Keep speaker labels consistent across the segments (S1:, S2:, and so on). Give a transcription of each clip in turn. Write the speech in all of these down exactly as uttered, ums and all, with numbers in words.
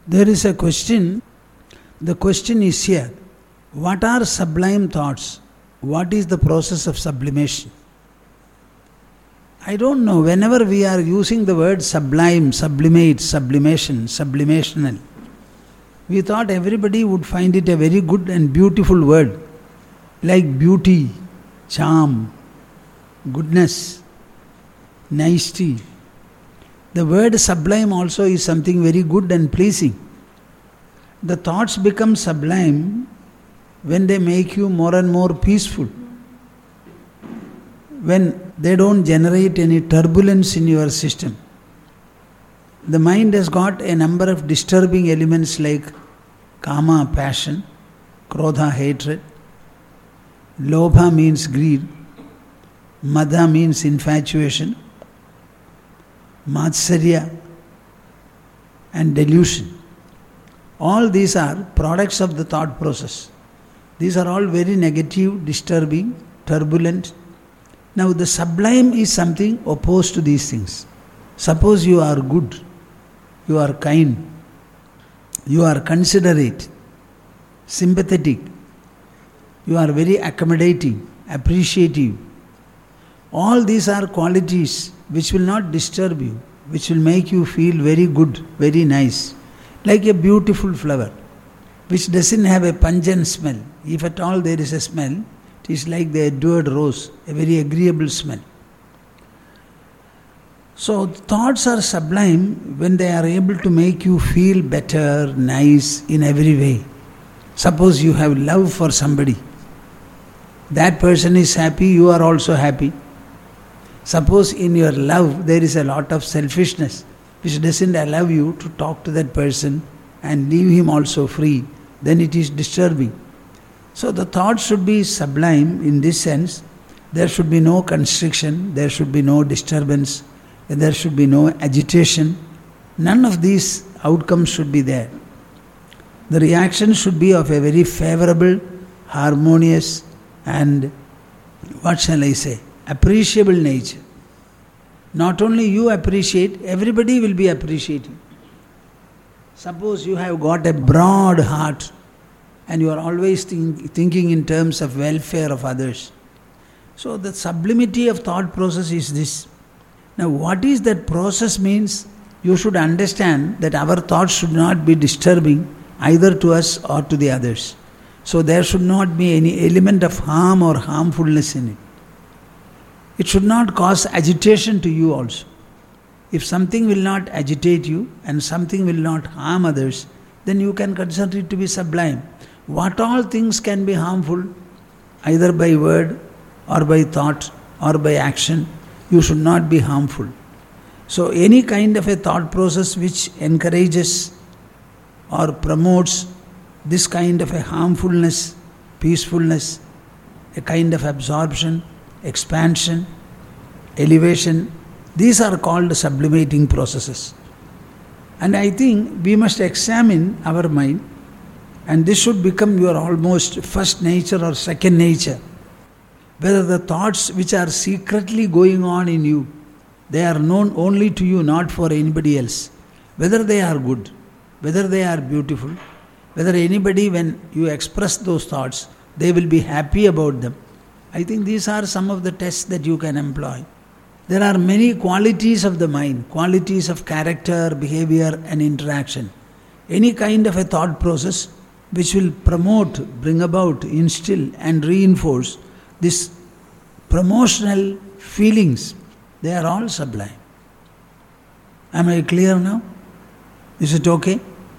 S1: There is a question. The question is here. What are sublime thoughts? What is the process of sublimation? I don't know. Whenever we are using the word sublime, sublimate, sublimation, sublimational, we thought everybody would find it a very good and beautiful word, like beauty, charm, goodness, nicety. The word sublime also is something very good and pleasing. The thoughts become sublime when they make you more and more peaceful, when they don't generate any turbulence in your system. The mind has got a number of disturbing elements like kama, passion, krodha, hatred, lobha means greed, madha means infatuation, matsarya and delusion. All these are products of the thought process. These are all very negative, disturbing, turbulent. Now the sublime is something opposed to these things. Suppose you are good, you are kind, you are considerate, sympathetic, you are very accommodating, appreciative. All these are qualities which will not disturb you, which will make you feel very good, very nice. Like a beautiful flower, which doesn't have a pungent smell. If at all there is a smell, it is like the adored rose, a very agreeable smell. So thoughts are sublime when they are able to make you feel better, nice in every way. Suppose you have love for somebody. That person is happy, you are also happy. Suppose in your love there is a lot of selfishness, which doesn't allow you to talk to that person and leave him also free, then it is disturbing. So the thought should be sublime in this sense. There should be no constriction, there should be no disturbance, there should be no agitation. None of these outcomes should be there. The reaction should be of a very favorable, harmonious and, what shall I say, appreciable nature. Not only you appreciate, everybody will be appreciating. Suppose you have got a broad heart and you are always think, thinking in terms of welfare of others. So the sublimity of thought process is this. Now what is that process means? You should understand that our thoughts should not be disturbing either to us or to the others. So there should not be any element of harm or harmfulness in it. It should not cause agitation to you also. If something will not agitate you and something will not harm others, then you can consider it to be sublime. What all things can be harmful, either by word or by thought or by action, you should not be harmful. So any kind of a thought process which encourages or promotes this kind of a harmfulness, peacefulness, a kind of absorption, expansion, elevation, these are called sublimating processes. And I think we must examine our mind, and this should become your almost first nature or second nature. Whether the thoughts which are secretly going on in you, they are known only to you, not for anybody else. Whether they are good, whether they are beautiful, whether anybody, when you express those thoughts, they will be happy about them. I think these are some of the tests that you can employ. There are many qualities of the mind, qualities of character, behavior and interaction. Any kind of a thought process which will promote, bring about, instill and reinforce these promotional feelings, they are all sublime. Am I clear now? Is it okay?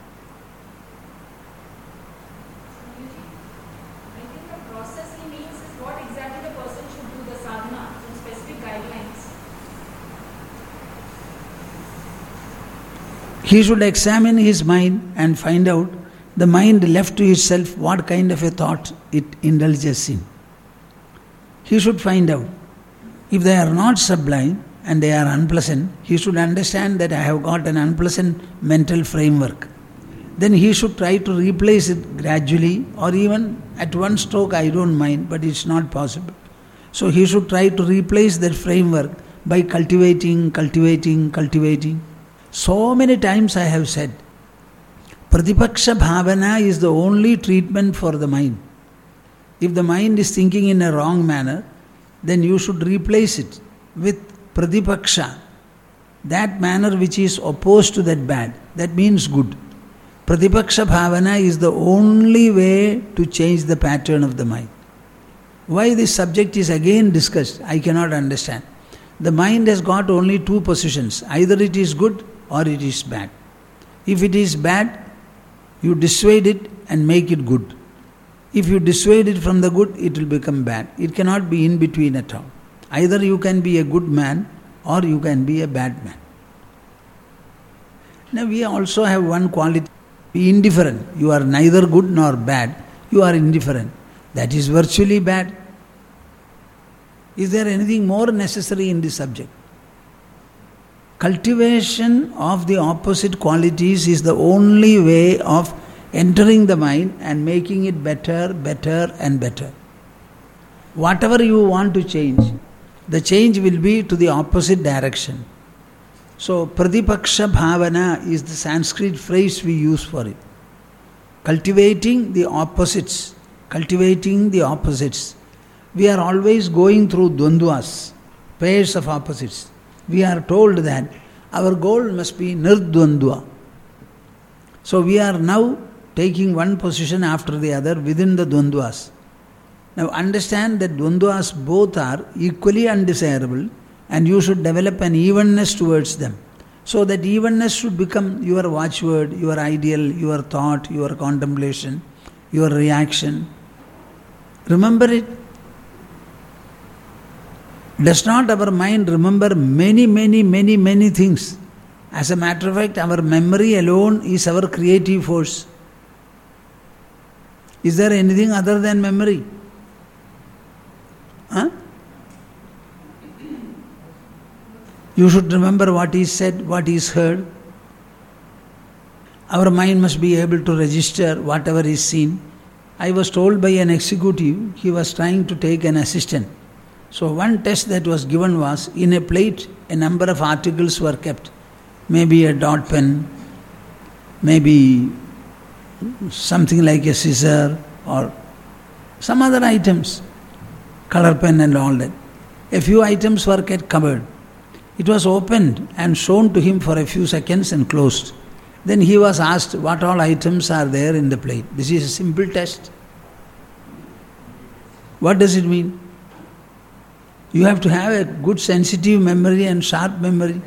S1: He should examine his mind and find out, the mind left to itself, what kind of a thought it indulges in. He should find out. If they are not sublime and they are unpleasant, he should understand that I have got an unpleasant mental framework. Then he should try to replace it gradually, or even at one stroke, I don't mind, but it's not possible. So he should try to replace that framework by cultivating, cultivating, cultivating. So many times I have said, Pratipaksha bhavana is the only treatment for the mind. If the mind is thinking in a wrong manner, then you should replace it with pratipaksha, that manner which is opposed to that bad. That means good. Pratipaksha bhavana is the only way to change the pattern of the mind. Why this subject is again discussed, I cannot understand. The mind has got only two positions. Either it is good or it is bad. If it is bad, you dissuade it and make it good. If you dissuade it from the good, it will become bad. It cannot be in between at all. Either you can be a good man or you can be a bad man. Now we also have one quality, be indifferent. You are neither good nor bad, you are indifferent. That is virtually bad. Is there anything more necessary in this subject? Cultivation of the opposite qualities is the only way of entering the mind and making it better, better and better. Whatever you want to change, the change will be to the opposite direction. So, Pratipaksha Bhavana is the Sanskrit phrase we use for it. Cultivating the opposites. Cultivating the opposites. We are always going through dvandvas, pairs of opposites. We are told that our goal must be nirdvandva. So we are now taking one position after the other within the dvandvas. Now understand that dvandvas both are equally undesirable and you should develop an evenness towards them. So that evenness should become your watchword, your ideal, your thought, your contemplation, your reaction. Remember it. Does not our mind remember many, many, many, many things? As a matter of fact, our memory alone is our creative force. Is there anything other than memory? Huh? You should remember what is said, what is heard. Our mind must be able to register whatever is seen. I was told by an executive, he was trying to take an assistant. So one test that was given was, in a plate, a number of articles were kept. Maybe a dot pen, maybe something like a scissor or some other items, color pen and all that. A few items were kept covered. It was opened and shown to him for a few seconds and closed. Then he was asked what all items are there in the plate. This is a simple test. What does it mean? You have to have a good sensitive memory and sharp memory.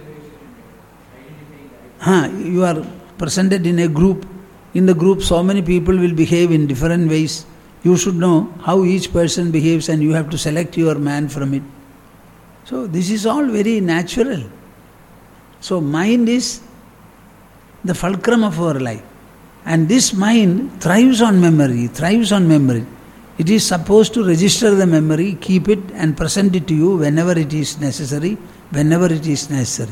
S1: Huh, you are presented in a group. In the group, so many people will behave in different ways. You should know how each person behaves and you have to select your man from it. So this is all very natural. So mind is the fulcrum of our life. And this mind thrives on memory, thrives on memory. It is supposed to register the memory, keep it and present it to you whenever it is necessary, whenever it is necessary.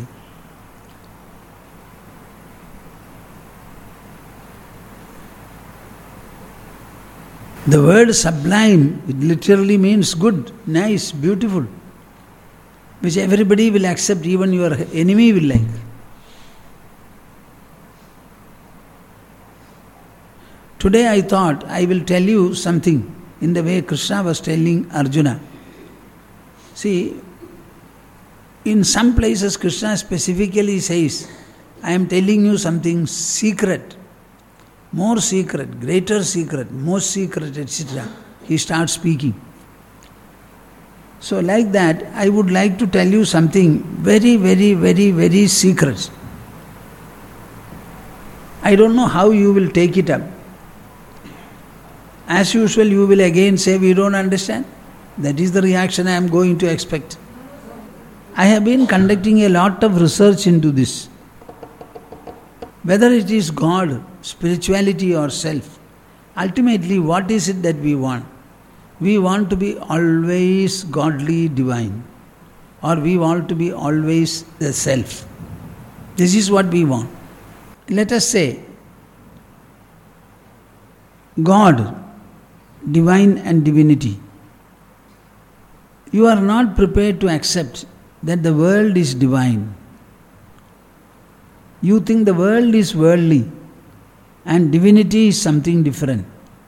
S1: The word sublime, it literally means good, nice, beautiful, which everybody will accept, even your enemy will like. Today I thought I will tell you something in the way Krishna was telling Arjuna. See, in some places Krishna specifically says, I am telling you something secret, more secret, greater secret, most secret, et cetera. He starts speaking. So like that, I would like to tell you something very, very, very, very secret. I don't know how you will take it up. As usual, you will again say, we don't understand. That is the reaction I am going to expect. I have been conducting a lot of research into this. Whether it is God, spirituality or self, ultimately what is it that we want? We want to be always godly, divine, or we want to be always the self. This is what we want. Let us say, God, divine and divinity. You are not prepared to accept that the world is divine. You think the world is worldly And divinity is something different.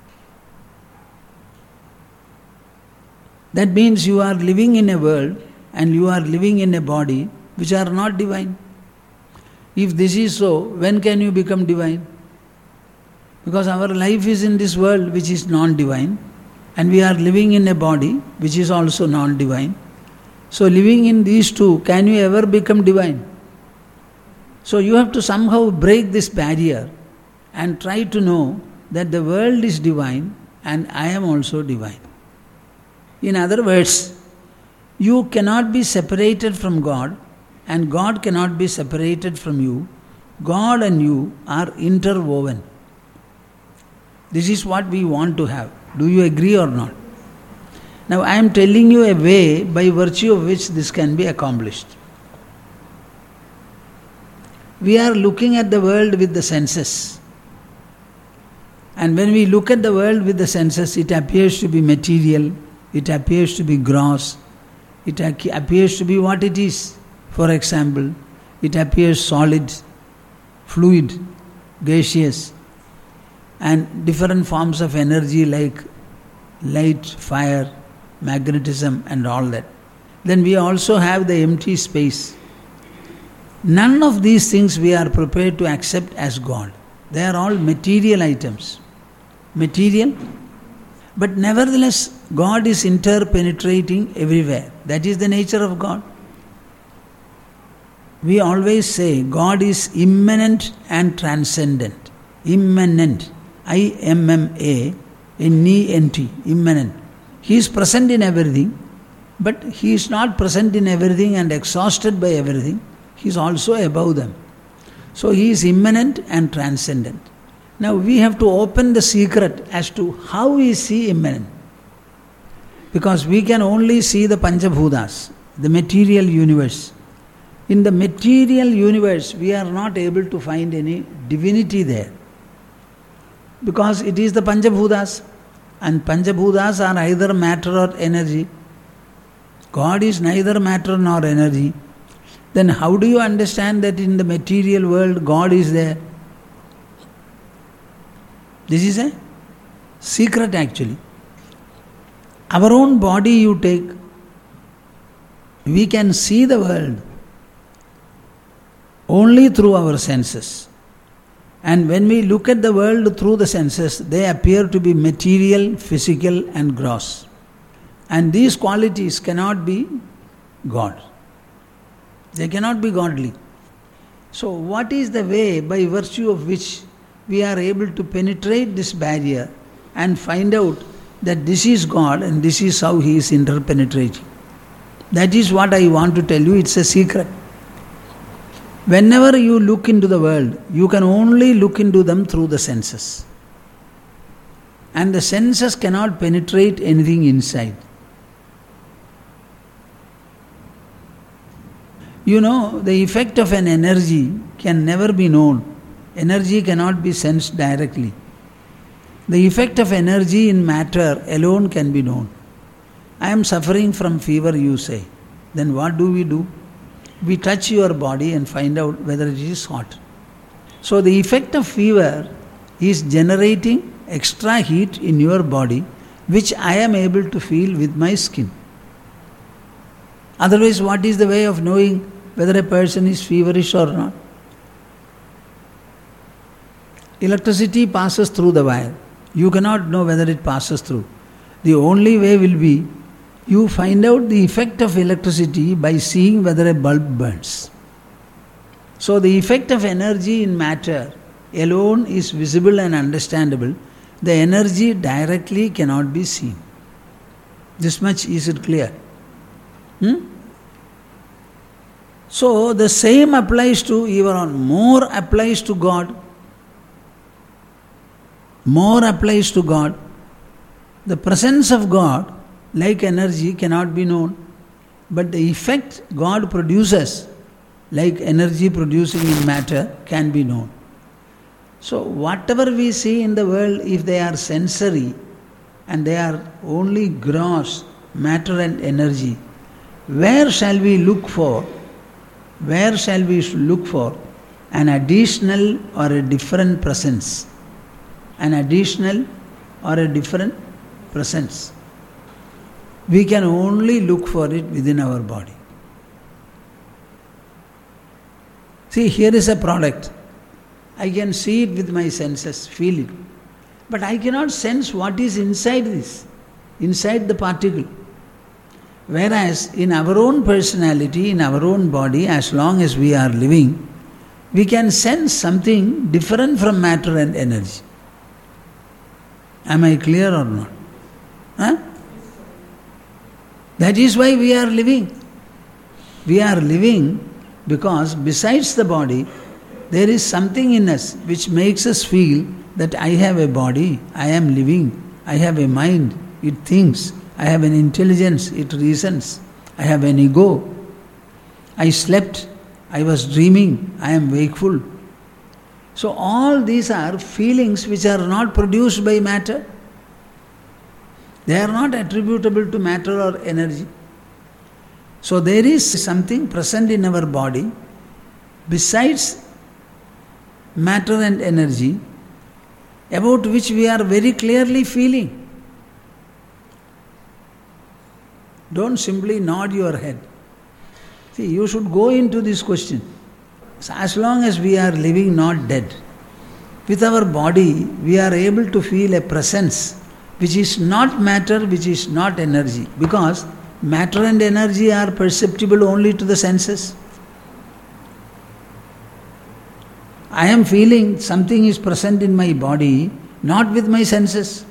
S1: That means you are living in a world and you are living in a body which are not divine. If this is so, when can you become divine? Because our life is in this world which is non-divine, and we are living in a body which is also non-divine. So living in these two, can you ever become divine? So you have to somehow break this barrier and try to know that the world is divine and I am also divine. In other words, you cannot be separated from God and God cannot be separated from you. God and you are interwoven. This is what we want to have. Do you agree or not? Now I am telling you a way by virtue of which this can be accomplished. We are looking at the world with the senses. And when we look at the world with the senses, it appears to be material, it appears to be gross, it appears to be what it is. For example, it appears solid, fluid, gaseous, and different forms of energy like light, fire, magnetism and all that. Then we also have the empty space. None of these things we are prepared to accept as God. They are all material items. Material, but nevertheless God is interpenetrating everywhere. That is the nature of God. We always say God is immanent and transcendent. Immanent. I M M A N E N T. Immanent. He is present in everything, but He is not present in everything and exhausted by everything. He is also above them. So He is immanent and transcendent. Now we have to open the secret as to how is He immanent. Because we can only see the Panchabhutas, the material universe. In the material universe, we are not able to find any divinity there. Because it is the Panchabhutas. And Panchabhutas are either matter or energy. God is neither matter nor energy. Then how do you understand that in the material world God is there? This is a secret actually. Our own body you take, we can see the world only through our senses. And when we look at the world through the senses, they appear to be material, physical and gross. And these qualities cannot be God. They cannot be godly. So what is the way by virtue of which we are able to penetrate this barrier and find out that this is God and this is how He is interpenetrating? That is what I want to tell you. It's a secret. Whenever you look into the world, you can only look into them through the senses. And the senses cannot penetrate anything inside. You know, the effect of an energy can never be known. Energy cannot be sensed directly. The effect of energy in matter alone can be known. I am suffering from fever, you say. Then what do we do? We touch your body and find out whether it is hot. So the effect of fever is generating extra heat in your body, which I am able to feel with my skin. Otherwise, what is the way of knowing whether a person is feverish or not? Electricity passes through the wire. You cannot know whether it passes through. The only way will be you find out the effect of electricity by seeing whether a bulb burns. So the effect of energy in matter alone is visible and understandable. The energy directly cannot be seen. This much is it clear? Hmm? So the same applies to even more applies to God. More applies to God. The presence of God, like energy, cannot be known. But the effect God produces, like energy producing in matter, can be known. So whatever we see in the world, if they are sensory and they are only gross, matter and energy, where shall we look for? Where shall we look for an additional or a different presence? an additional or a different presence. We can only look for it within our body. See, here is a product. I can see it with my senses, feel it. But I cannot sense what is inside this, inside the particle. Whereas in our own personality, in our own body, as long as we are living, we can sense something different from matter and energy. Am I clear or not? Huh? That is why we are living. We are living because besides the body, there is something in us which makes us feel that I have a body, I am living, I have a mind, it thinks, I have an intelligence, it reasons, I have an ego, I slept, I was dreaming, I am wakeful. So all these are feelings which are not produced by matter. They are not attributable to matter or energy. So there is something present in our body besides matter and energy about which we are very clearly feeling. Don't simply nod your head. See, you should go into this question. So as long as we are living, not dead, with our body we are able to feel a presence which is not matter, which is not energy, because matter and energy are perceptible only to the senses. I am feeling something is present in my body, not with my senses.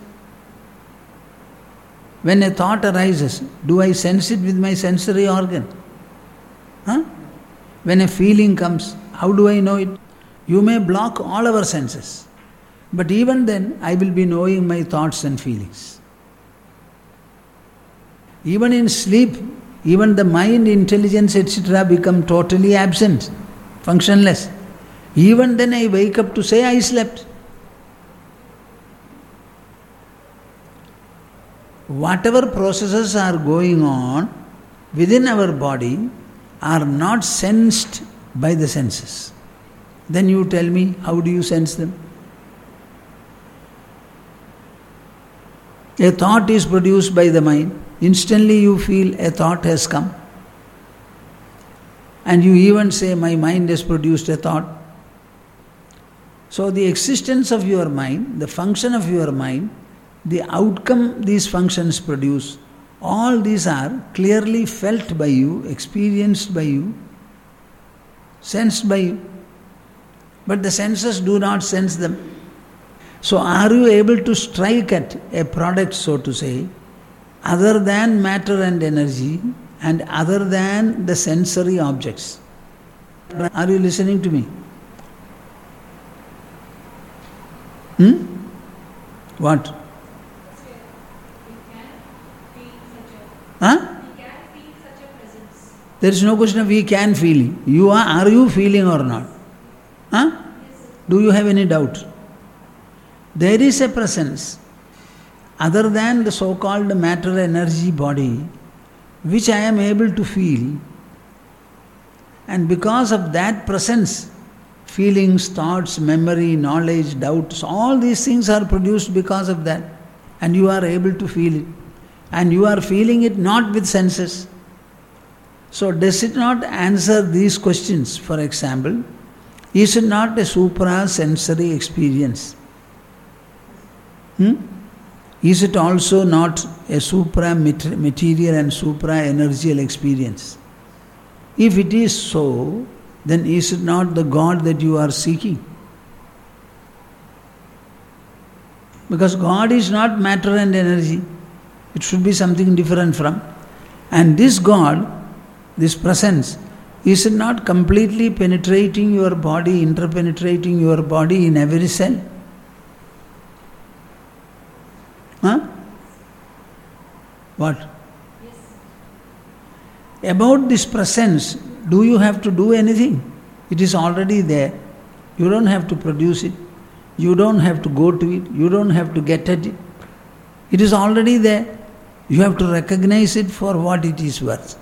S1: When a thought arises, do I sense it with my sensory organ? Huh? When a feeling comes, how do I know it? You may block all our senses, but even then I will be knowing my thoughts and feelings. Even in sleep, even the mind, intelligence, et cetera become totally absent, functionless. Even then I wake up to say I slept. Whatever processes are going on within our body are not sensed by the senses. Then you tell me, how do you sense them? A thought is produced by the mind. Instantly you feel a thought has come. And you even say, my mind has produced a thought. So the existence of your mind, the function of your mind, the outcome these functions produce, all these are clearly felt by you, experienced by you, sensed by you. But the senses do not sense them. So are you able to strike at a product, so to say, other than matter and energy and other than the sensory objects? Are you listening to me? Hmm? What? Huh? There is no question of we can feel. You are, are you feeling or not? Huh? Do you have any doubt? There is a presence other than the so-called matter energy body which I am able to feel, and because of that presence, feelings, thoughts, memory, knowledge, doubts, all these things are produced because of that, and you are able to feel it. And you are feeling it not with senses. So does it not answer these questions? For example, is it not a supra-sensory experience? Hmm? Is it also not a supra-material and supra-energial experience? If it is so, then is it not the God that you are seeking? Because God is not matter and energy. It should be something different from. And this God, this presence, is it not completely penetrating your body, interpenetrating your body in every cell? Huh? What? Yes. About this presence, do you have to do anything? It is already there. You don't have to produce it. You don't have to go to it. You don't have to get at it. It is already there. You have to recognize it for what it is worth.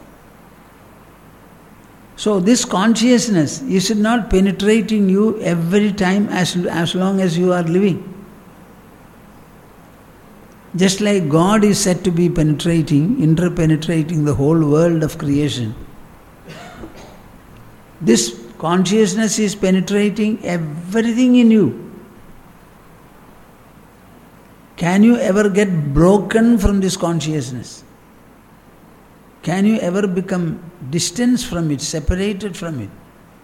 S1: So this consciousness, is it not penetrating you every time as, as long as you are living? Just like God is said to be penetrating, interpenetrating the whole world of creation, this consciousness is penetrating everything in you. Can you ever get broken from this consciousness? Can you ever become distant from it, separated from it?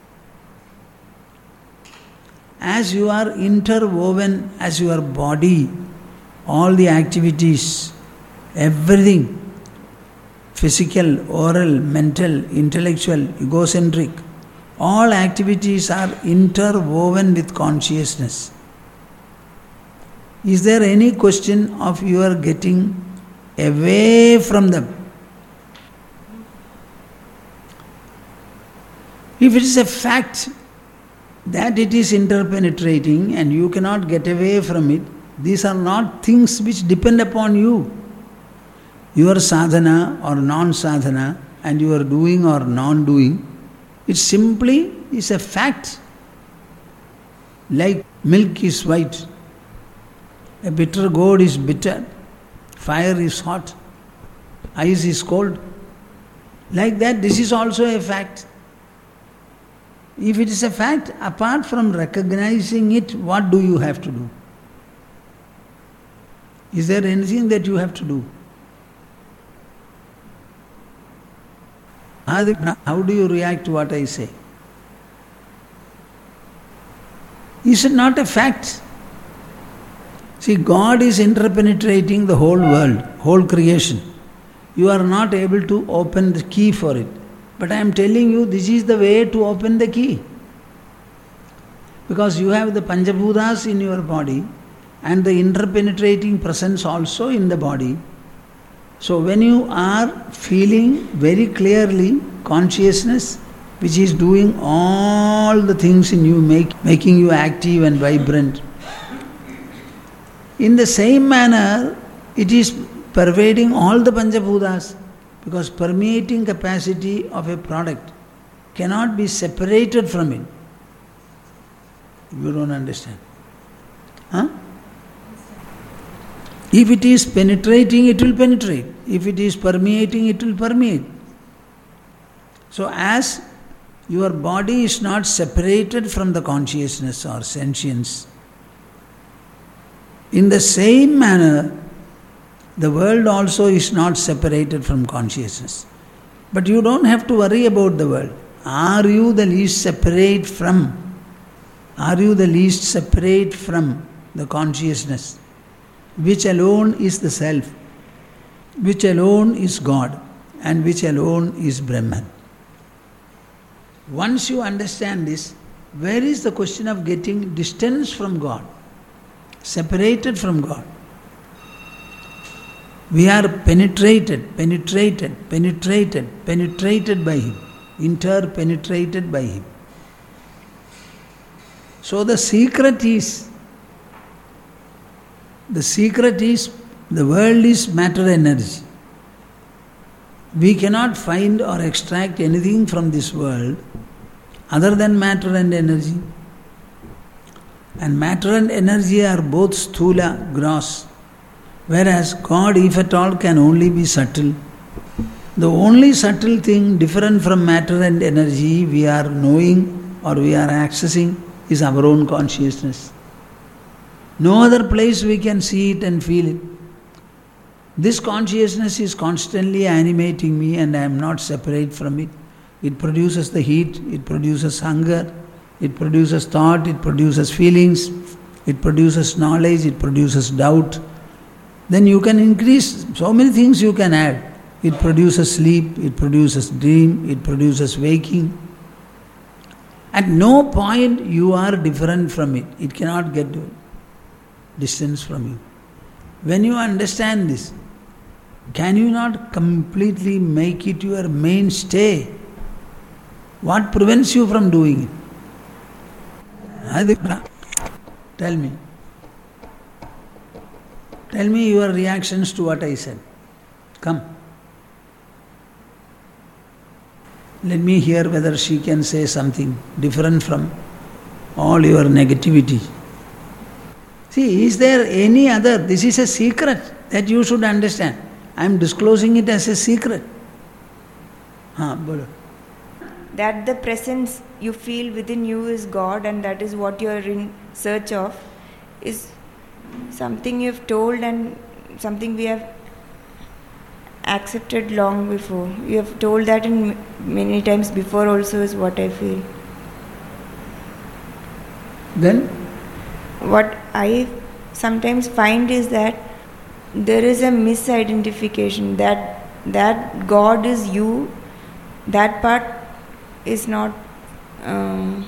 S1: As you are interwoven as your body, all the activities, everything, physical, oral, mental, intellectual, egocentric, all activities are interwoven with consciousness. Is there any question of your getting away from them? If it is a fact that it is interpenetrating and you cannot get away from it, these are not things which depend upon you. Your sadhana or non-sadhana and your doing or non-doing, it simply is a fact. Like milk is white, a bitter gourd is bitter, fire is hot, ice is cold. Like that, this is also a fact. If it is a fact, apart from recognizing it, what do you have to do? Is there anything that you have to do? How do you react to what I say? Is it not a fact? See, God is interpenetrating the whole world, whole creation. You are not able to open the key for it. But I am telling you, this is the way to open the key. Because you have the Panchabhutas in your body and the interpenetrating presence also in the body. So when you are feeling very clearly consciousness which is doing all the things in you, make, making you active and vibrant, in the same manner it is pervading all the Panchabhutas, because permeating capacity of a product cannot be separated from it. You don't understand. Huh? If it is penetrating, it will penetrate. If it is permeating, it will permeate. So as your body is not separated from the consciousness or sentience, in the same manner, the world also is not separated from consciousness. But you don't have to worry about the world. Are you the least separate from? Are you the least separate from the consciousness, which alone is the self, which alone is God, and which alone is Brahman? Once you understand this, where is the question of getting distance from God, separated from God? We are penetrated, penetrated, penetrated, penetrated by Him, interpenetrated by Him. So the secret is, the secret is, the world is matter energy. We cannot find or extract anything from this world other than matter and energy. And matter and energy are both sthula, gross. Whereas God, if at all, can only be subtle. The only subtle thing different from matter and energy we are knowing or we are accessing is our own consciousness. No other place we can see it and feel it. This consciousness is constantly animating me and I am not separate from it. It produces the heat, it produces hunger, it produces thought, it produces feelings, it produces knowledge, it produces doubt. Then you can increase, so many things you can add. It produces sleep, it produces dream, it produces waking. At no point you are different from it. It cannot get distance from you. When you understand this, can you not completely make it your mainstay? What prevents you from doing it? Tell me. Tell me your reactions to what I said. Come. Let me hear whether she can say something different from all your negativity. See, is there any other? This is a secret. That you should understand. I am disclosing it as a secret. Haan, bolo.
S2: That the presence you feel within you is God, and that is what you are in search of, is something you have told and something we have accepted long before. You have told that in many times before also, is what I feel.
S1: Then?
S2: What I sometimes find is that there is a misidentification, that that God is you, that part is not, um,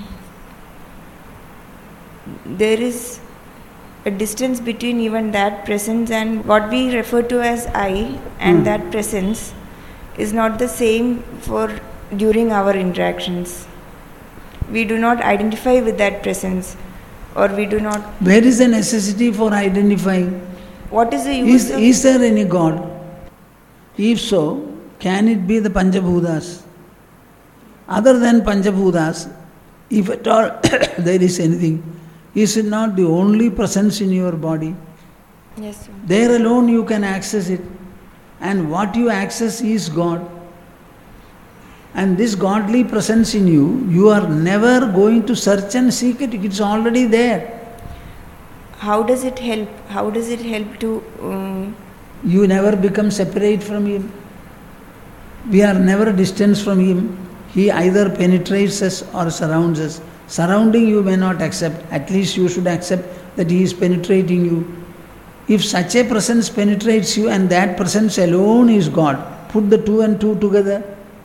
S2: there is a distance between even that presence and what we refer to as I, and mm. that presence is not the same for during our interactions. We do not identify with that presence, or we do not...
S1: Where is the necessity for identifying?
S2: What is the use
S1: is,
S2: of...
S1: Is there any God? If so, can it be the Panchabhutas? Other than Panchabhutas, if at all there is anything, is it not the only presence in your body?
S2: Yes, sir.
S1: There alone you can access it. And what you access is God. And this godly presence in you, you are never going to search and seek it. It's already there.
S2: How does it help? How does it help to... Um...
S1: You never become separate from Him. We are never distant from Him. He either penetrates us or surrounds us. Surrounding you may not accept. At least you should accept that He is penetrating you. If such a presence penetrates you and that presence alone is God, put the two and two together.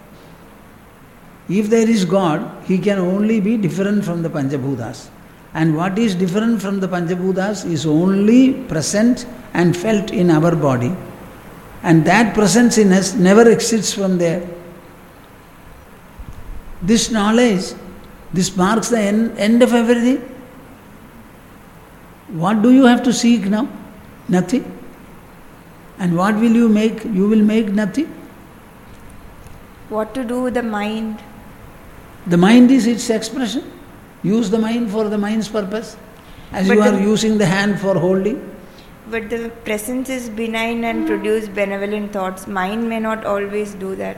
S1: If there is God, He can only be different from the Panchabhutas. And what is different from the Panchabhutas is only present and felt in our body. And that presence in us never exits from there. This knowledge, this marks the end, end of everything. What do you have to seek now? Nothing. And what will you make? You will make nothing.
S2: What to do with the mind?
S1: The mind is its expression. Use the mind for the mind's purpose, as but you are using the hand for holding.
S2: But the presence is benign and produce benevolent thoughts. Mind may not always do that.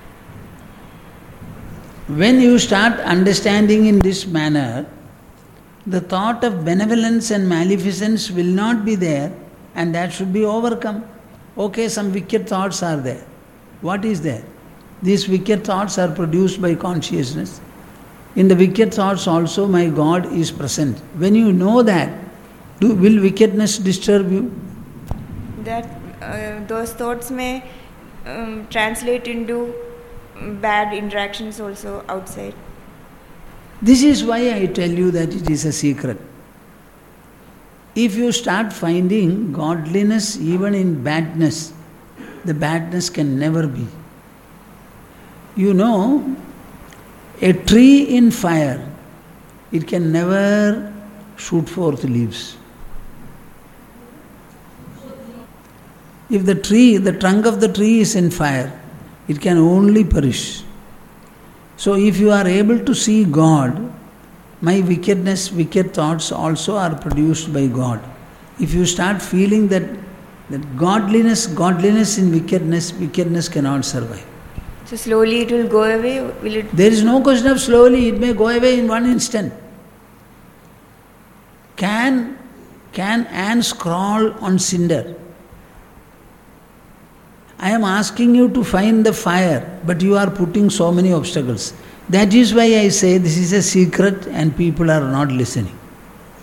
S1: When you start understanding in this manner, the thought of benevolence and maleficence will not be there, and that should be overcome. Okay, some wicked thoughts are there. What is there? These wicked thoughts are produced by consciousness. In the wicked thoughts also my God is present. When you know that, do, will wickedness disturb you?
S2: That uh, those thoughts may um, translate into bad interactions also outside.
S1: This is why I tell you that it is a secret. If you start finding godliness even in badness, the badness can never be. You know, a tree in fire, it can never shoot forth leaves. If the tree, the trunk of the tree is in fire, it can only perish. So if you are able to see God, my wickedness, wicked thoughts also are produced by God. If you start feeling that, that godliness, godliness in wickedness, wickedness cannot survive.
S2: So slowly it will go away? Will it?
S1: There is no question of slowly, it may go away in one instant. Can, can ants crawl on cinder? I am asking you to find the fire, but you are putting so many obstacles. That is why I say this is a secret and people are not listening.